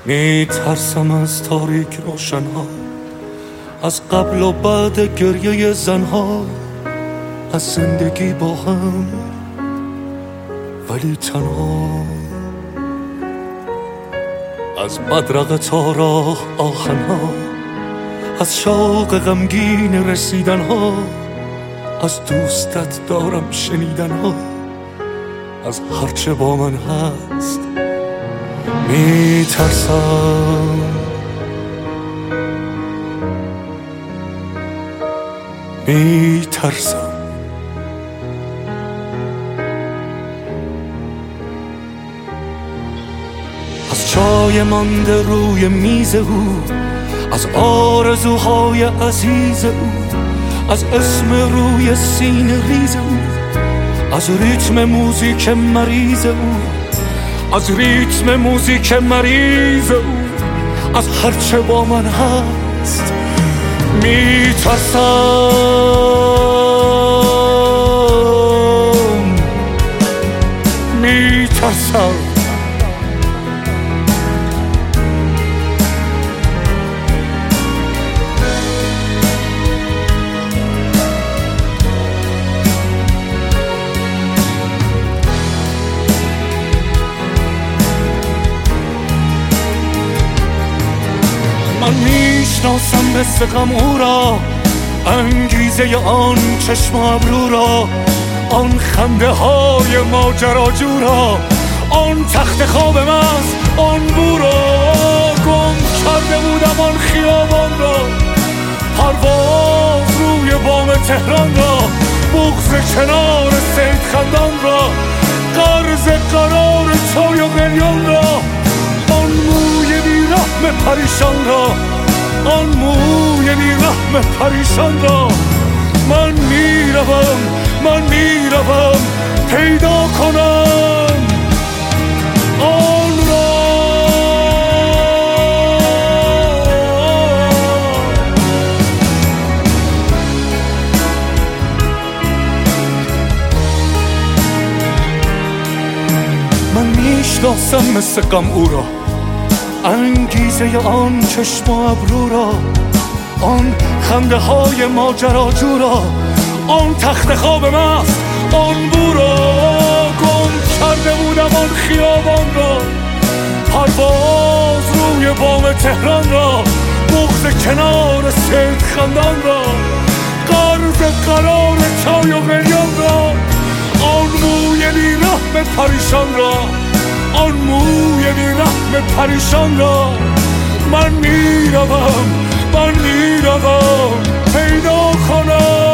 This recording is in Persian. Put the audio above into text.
میترسم از تاریک روشنها، از قبل و بعد گریه زنها، از زندگی با هم ولی تنها، از بدرقه تا راه آهنها، از شوق غمگین رسیدنها، از دوستت دارم شنیدنها، از هرچه با من هست میترسم. میترسم از چای مانده روی میز او، از آرزوهای عزیز او، از اسم روی سینه ریز او، از ریتم موزیک مریض او، از ریتم موزیک مریض او، از هرچه با من هست میترسم. میترسم من میشناسم مثل غم او را، انگیزه آن چشم ابرو را، آن خنده های ماجراجو را، آن تخت خواب مست، آن بو را. گم کرده بودم آن خیابان را، پرواز روی بام تهران را، بغض کنار سید خندان را، قرض قرار چای و قلیان را، آن موی بیرحم پریشان را، آن موی بیرحم پریشان را. من میروم پیدا کنم آن را. من میشناسم مثل غم او را، انگیزه آن چشم و ابرو را، آن خنده های ماجراجو را، آن تخت خواب مست، آن بو را. گم کرده بودم آن خیابان را، پرواز روی بام تهران را، بغض کنار سید خندان را، قرض قرار چای و قلیان را، آن موی بیرحم پریشان را، آن موی بیرحم پریشان را. من میروم پیدا کنم